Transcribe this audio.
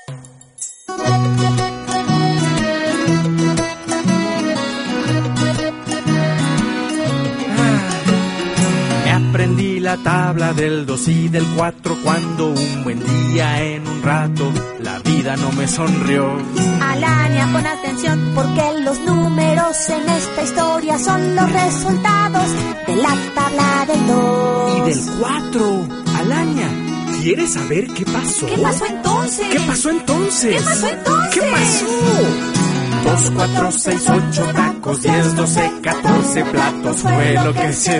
Aprendí la tabla del 2 y del 4 cuando un buen día en un rato la vida no me sonrió. Alaña, pon atención porque los números en esta historia son los resultados de la tabla del 2 y del 4. Alaña, ¿quieres saber qué pasó? ¿Qué pasó entonces? ¿Qué pasó entonces? ¿Qué pasó entonces? ¿Qué pasó? 2, 4, 6, 8 tacos, 10, 12, 14 platos fue lo que se